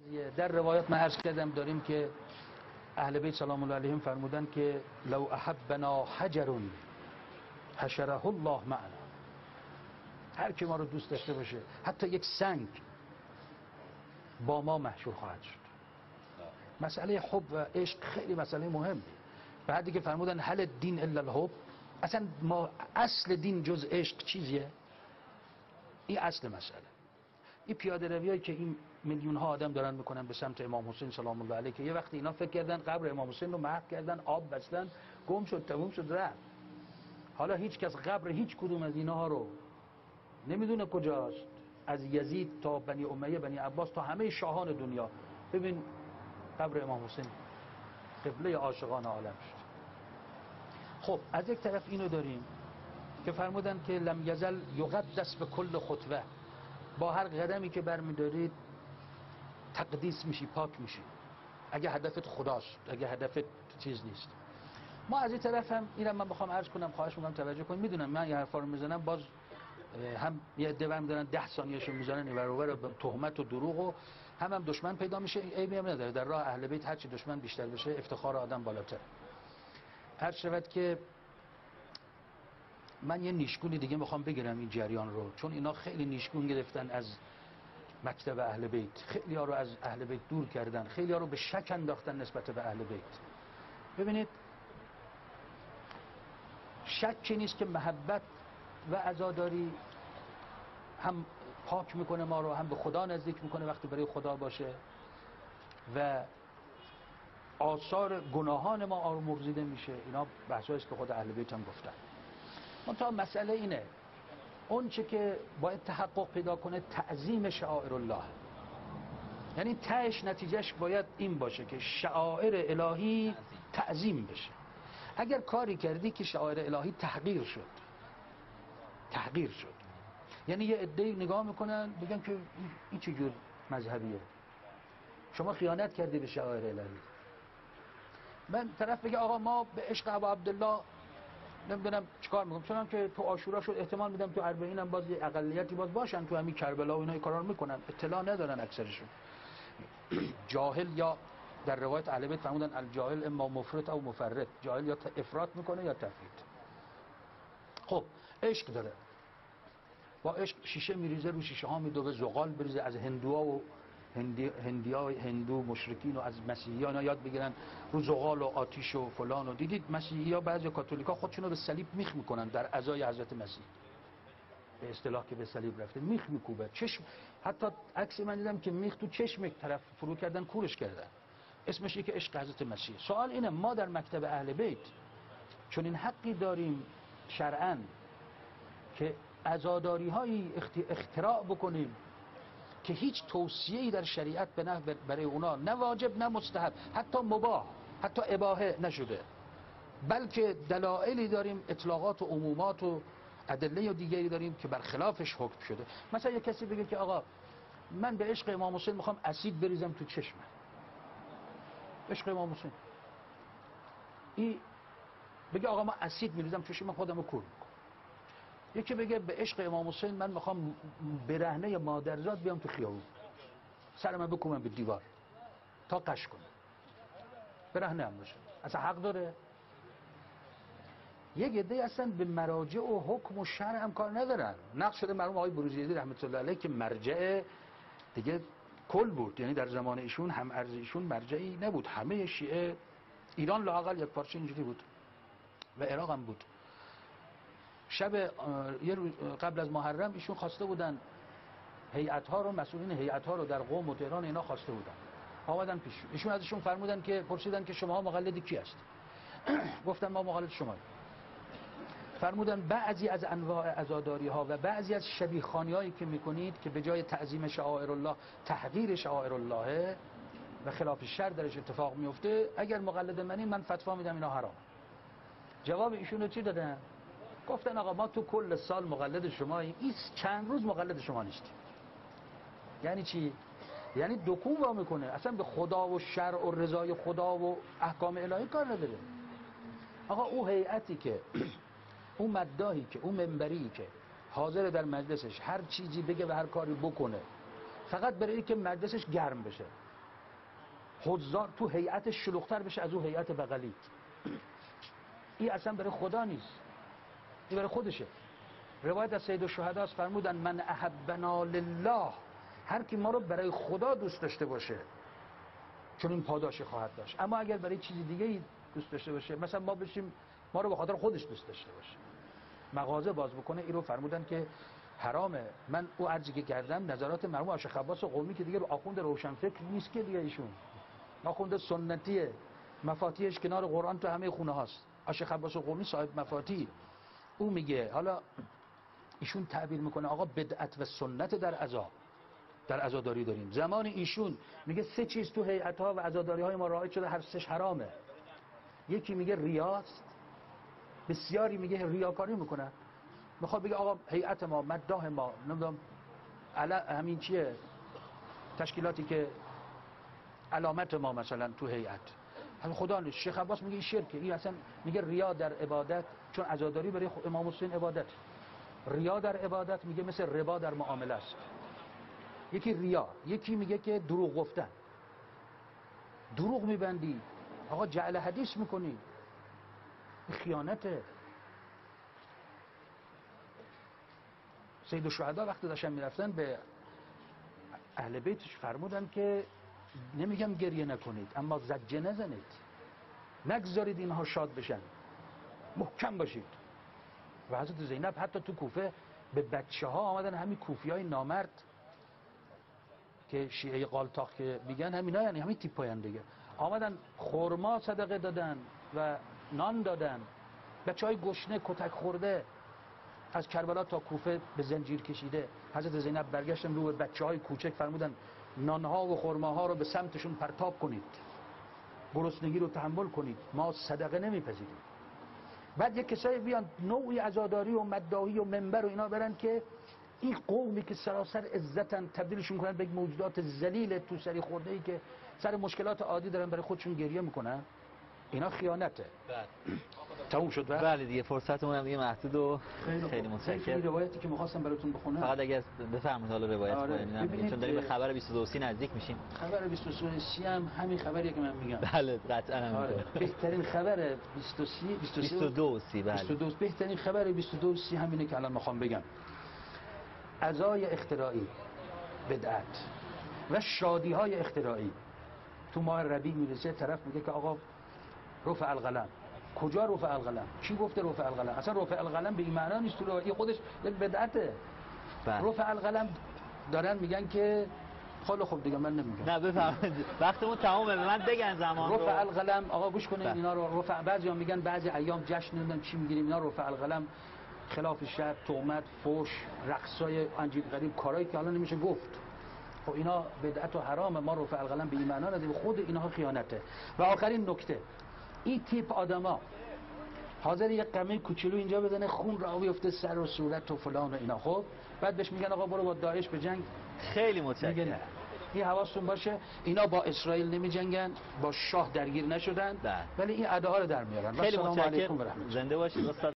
قضیه در روایات من عرض کردم داریم که اهل بیت سلام الله علیهم فرمودن که لو احبنا حجر حشره الله معنا. هر کی ما رو دوست داشته باشه حتی یک سنگ با ما محشور خواهد شد. مسئله حب و عشق خیلی مسئله مهمه. بعدی که فرمودن هل الدین الا الحب، اصلا ما اصل دین جز عشق چیزیه؟ این اصل مسئله. این پیاده رویایی که این میلیون ها آدم دارن میکنن به سمت امام حسین سلام الله علیه، که یه وقتی اینا فکر کردن قبر امام حسین رو محو کردن، آب بستن، گم شد، تموم شد، رفت. حالا هیچ کس قبر هیچ کدوم از اینها رو نمیدونه کجاست، از یزید تا بنی امیه، بنی عباس، تا همه شاهان دنیا. ببین قبر امام حسین قبله عاشقان عالم شد. خب از یک طرف اینو داریم که فرمودن که لم یزل یقدس به کل خطوه، با هر قدمی که برمیدارید تقدیس میشی، پاک میشی، اگه هدفت خداست، اگه هدفت چیز نیست. ما از این طرف هم اینم من بخوام عرض کنم، خواهش میکنم توجه کنید. میدونم من یه حرفا رو میزنم، باز هم یه عده برمیدارن 10 ثانیه‌شو میزنن این ور اون ور، تهمت و دروغ، و هم دشمن پیدا میشه. عیبی هم نداره، در راه اهل بیت هر چی دشمن بیشتر بشه افتخار آدم بالاتر. هر شود که من یه نیشگونی دیگه میخوام بگیرم این جریان رو، چون اینا خیلی نیشگون گرفتن از مکتب اهل بیت، خیلی ها رو از اهل بیت دور کردن، خیلی ها رو به شک انداختن نسبت به اهل بیت. ببینید شکی نیست که محبت و عزاداری هم پاک میکنه ما رو، هم به خدا نزدیک میکنه وقتی برای خدا باشه، و آثار گناهان ما آمرزیده میشه. اینا بحثایی است که خود اهل بیت هم گفتن. منتها مسئله اینه، اون چه که باید تحقق پیدا کنه تعظیم شعائر الله، یعنی تهش نتیجهش باید این باشه که شعائر الهی تعظیم بشه. اگر کاری کردی که شعائر الهی تحقیر شد، یعنی یه عده‌ای نگاه میکنن بگن که این چه جور مذهبیه، شما خیانت کردی به شعائر الهی. من طرف بگه آقا ما به عشق ابا عبدالله نمیدونم چیکار میکنم، چون که تو عاشورا شد، احتمال میدم تو اربعین هم باز اقلیتی باز باشن، تو همین کربلا و اینا کارا میکنن، اطلاع ندارن اکثرشون. جاهل، یا در روایت اهل بیت فرمودن الجاهل اما مفرط او مفرط، جاهل یا افراط میکنه یا تفرید. خب عشق داره، با عشق شیشه میریزه، رو شیشه ها میدوه، زغال بریزه، از هندوها و هندو مشرکین و از مسیحیان یاد بگیرن رو زغال و آتیش و فلان. و دیدید مسیحی‌ها بعضی کاتولیکا خودشونو به صلیب میخ میکنن در عزای حضرت مسیح، به اصطلاح که به صلیب رفته میخ میکوبه، چشم، حتی عکس من دیدم که میخ تو چشم طرف فرو کردن، کورش کردن، اسمش که عشق حضرت مسیح. سوال اینه ما در مکتب اهل بیت چون این حقی داریم شرعاً که عزاداری هایی اختراع بکنیم که هیچ توصیه‌ای در شریعت برای اونا نه واجب نه مستحب، حتی مباح، حتی اباحه نشده، بلکه دلایلی داریم، اطلاقات و عمومات و ادله دیگری داریم که برخلافش حکم شده. مثلا یک کسی بگه که آقا من به عشق امام حسین میخوام اسید بریزم تو چشمم، عشق امام حسین، این بگه آقا من اسید میریزم تو چشمم خودمو کور میکنم. یکی بگه به عشق امام حسین من میخوام برهنه مادرزاد بیام تو خیابون، سرمو بکوبم به دیوار تا قش کنه، برهنه هم باشه، اصلا حق داره؟ یک عده اصلا به مراجع و حکم و شرع هم کار ندارن. نقش شده مرحوم آقای بروجردی رحمت الله علیه که مرجع دیگه کل بود، یعنی در زمان ایشون هم ارز ایشون مرجعی نبود، همه شیعه ایران لااقل یک پارچه اینجوری بود و عراق هم بود. شب یه روز قبل از محرم ایشون خواسته بودن هیئت‌ها رو، مسئولین هیئت‌ها رو در قم و تهران اینا خواسته بودن، آمدن پیش ایشون، ازشون فرمودن که پرسیدن که شما مقلد کی هست؟ گفتن ما مقلد شما. فرمودن بعضی از انواع عزاداری ها و بعضی از شبیه خانی هایی که میکنید که به جای تعظیم شعائر الله تحقیر شعائر الله و خلاف شرع درش اتفاق میفته، اگر مقلد منین من فتوا میدم اینا حرام. جواب ایشون رو چی دادن؟ گفتن آقا ما تو کل سال مقلد شماییم، این چند روز مقلد شما نیستیم. یعنی چی؟ یعنی دکون وا میکنه، اصلا به خدا و شرع و رضای خدا و احکام الهی کار نداره. آقا او هیئتی که اون مداحی که اون منبری که حاضر در مجلسش هر چیزی بگه و هر کاری بکنه فقط برای اینکه مجلسش گرم بشه، حضار تو هیئت شلوغ‌تر بشه از اون هیئت بغلی. این اصلا برای خدا نیست، این برای خودشه. روایت از سید الشهدا است، فرمودن من احبنا لله، هر کی ما رو برای خدا دوست داشته باشه چون این پاداشی خواهد داشت. اما اگر برای چیزی دیگه ای دوست داشته باشه، مثلا ما بشیم ما رو به خاطر خودش دوست داشته باشه، مغازه باز بکنه، این رو فرمودن که حرامه. من او عرضی که کردم نظرات مرحوم شیخ عباس قمی که دیگه آخوند روشنفکر نیست که دیگه، ایشون آخوند سنتیه، مفاتیحش کنار قرآن تو همه خونه هاست. شیخ عباس قمی صاحب مفاتیح، او میگه، حالا ایشون تعبیر میکنه آقا بدعت و سنت در عزاداری داریم. زمان ایشون میگه 3 چیز تو هیئت‌ها و عزاداری های ما رعایت شده، هر سه‌ش حرامه. یکی میگه ریاست، بسیاری میگه ریاکاری میکنن، میخواد بگه آقا هیئت ما، مداح ما، نمیدونم همین چیه، تشکیلاتی که علامت ما مثلا تو هیئت خدا نیست. شیخ عباس میگه این شرکه. این اصلا میگه ریا در عبادت، چون عزاداری برای امام حسین عبادت، ریا در عبادت میگه مثل ربا در معامله است. یکی ریا، یکی میگه که دروغ گفتن، دروغ میبندی آقا، جعل حدیث میکنی، خیانته. سید الشهدا وقتی داشتن میرفتن به اهل بیتش فرمودن که نمیگم گریه نکنید اما زجه نزنید، نگذارید اینها شاد بشن، محکم باشید. و حضرت زینب حتی تو کوفه به بچه ها آمدن، همین کوفی های نامرد که شیعه قالتاق که میگن همینا، یعنی همین تیپاین دیگه، آمدن خرما صدقه دادن و نان دادن. بچه های گشنه کتک خورده از کربلا تا کوفه به زنجیر کشیده. حضرت زینب برگشتن رو به بچه های کوچک فرمودن نانها و خرماها رو به سمتشون پرتاب کنید، گرسنگی رو تحمل کنید، ما صدقه نمیپذیریم. بعد یک کسایی بیان نوعی عزاداری و مداحی و منبر و اینا برن که این قومی که سراسر عزتن تبدیلشون کنن به موجودات ذلیل تو سری خورده ای که سر مشکلات عادی دارن برای خودشون گریه میکنن. اینا خیانته. تموم شد. بله دیگه فرصتمون هم دیگه محدود و خیلی متشکرم. این روایتی که می‌خواستم براتون بخونم فقط اگر بفرمایید حالا روایت کنید، چون داریم به خبر 22 نزدیک میشیم. خبر 22 هم همین خبریه که من میگم. بله قطعا همینطوره. بهترین خبر 22 بله. بهترین خبر 22 همینه که الان میخوام بگم. عزای اختراعی، بدعت و شادی های اختراعی تو ماه ربیع میرسه، طرف میگه که آقا رفع القلم. کجا رفع القلم؟ کی گفته رفع القلم؟ اصلا رفع القلم به این معنا نیست، تو این خودش یک بدعته. رفع القلم دارن میگن که خیلی خوب دیگه من نمیگم. نه بفرمایید وقتمون تمامه، به من بگن زمان رو. رفع القلم آقا گوش کنید اینا رو. رفع بعضیا میگن بعضی ایام جشن نمیدونم چی میگیریم، اینا رفع القلم خلاف شرع، تهمت، فحش، رقصای عجیب غریب، کارهایی که الان نمیشه گفت. خب اینا بدعت و حرام. ما رفع القلم به این معنا نداریم، خود اینها خیانته. و آخرین نکته، این تیپ آدما حاضر یک قمه کوچولو اینجا بزنه خون را بیفته سر و صورت و فلان و اینا، خب بعد بهش میگن آقا برو با داعش به جنگ. خیلی متشکرم. این حواستون باشه اینا با اسرائیل نمی جنگن، با شاه درگیر نشدن، ولی این ادعا رو در میارن. خیلی متشکرم. زنده باشید استاد.